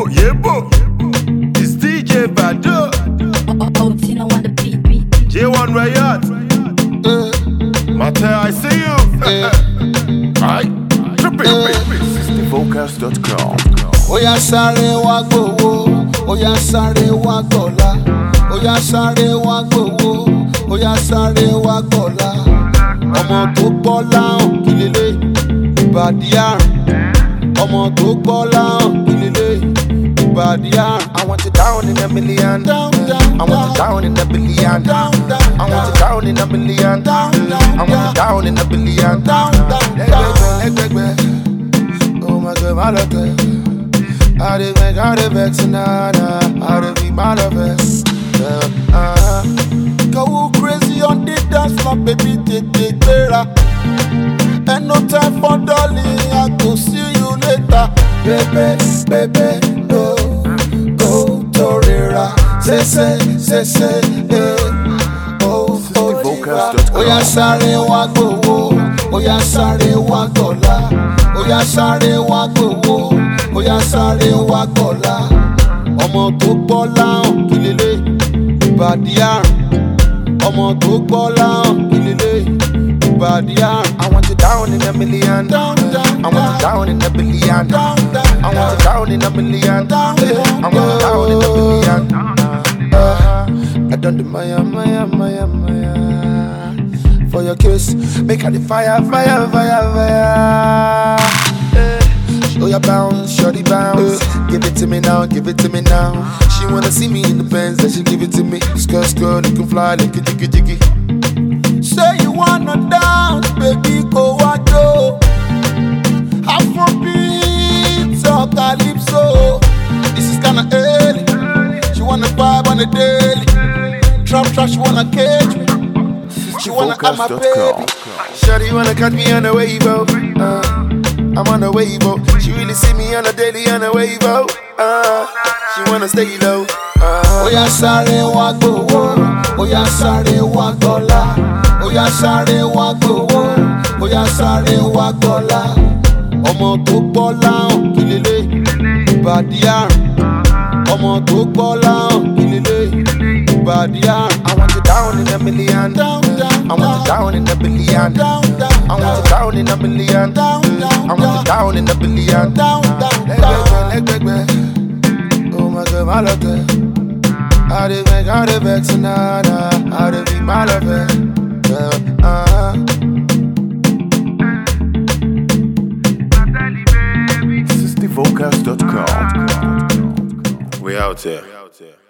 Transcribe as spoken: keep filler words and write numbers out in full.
Yebo, yebo. It's D J Bado. Oh, Tina on the beat, beat, beat. J one Riot. Uh, Mate, I see you. Aye. Trip it. sixty focus dot com. Oya sáré wá gbowó, oya sáré wá gbọ́lá, oya sáré wá gbowó, oya sáré wá gbọ́lá. Ọmọ tó gbọ́lá hàn kí lélẹ̀ ìbàdí àrùn. Ọmọ tó gbọ́lá hàn kí lélẹ̀ ìbàdí àrùn. I want you down in a million. Down, down, I want you down in a billion. down, down, I want you down in a billion. down, down, I want you down in a billion. down, down, down. Oh my God, my love. I did make all the vex and I did be my love. Uh-huh. Go crazy on the dance floor, baby, take take better. And no time for darling, I go see you later. Baby, baby, no, go Torera. Say, say, say, say, eh. Oh, oh, Focus.com. Oya sáré wá gbowó, oya sáré wá gbọ́lá, oya sáré wá gbowó, oya sáré wá gbọ́lá. Ọmọ tó gbọ́lá hàn kí lélẹ̀ ìbàdí àrùn. Ọmọ tó gbọ́lá hàn kí lélẹ̀ ìbàdí àrùn. I want you down in a million. Down, down, I want you down in a billion. down, down, I want you down in a million. down, down, I want you down in a billion. Uh, I done the Maya, Maya, Maya, Maya. For your kiss, make her the fire, fire, fire, fire. Eh, show your bounce, shorty bounce. Give it to me now, give it to me now. She wanna see me in the Benz, and she give it to me. Skirt, skirt, you can fly like a jiggy, jiggy. Say you wanna dance, baby, go and go. Afrobeat or calypso. This is kinda early. She wanna vibe on the daily. Trap trap, she wanna cage me. She wanna have my baby. Shorty wanna catch me on the wave, oh. Uh, I'm on the wave, oh. She really see me on the daily on the wave, oh. Uh, she wanna stay low. Uh, Oya sáré wá gbowó, oya sáré wá gbọ́lá, oya sáré wá gbowó, oya sáré wá gbọ́lá. Ọmọ tó gbọ́lá hàn kí lélẹ̀ ìbàdí àrùn. Ọmọ tó gbọ́lá hàn kí lélẹ̀ ìbàdí àrùn. I want you down in a million. Down, down, I want you down in a billion. down, down, I want you down in a million. down, down, I want you down in a billion. down, down, Leg, down. leg, leg, leg, leg. Oh my God, my love. I did make all the vex and I did be my love. Uh-huh. sixty focus dot com. We out here.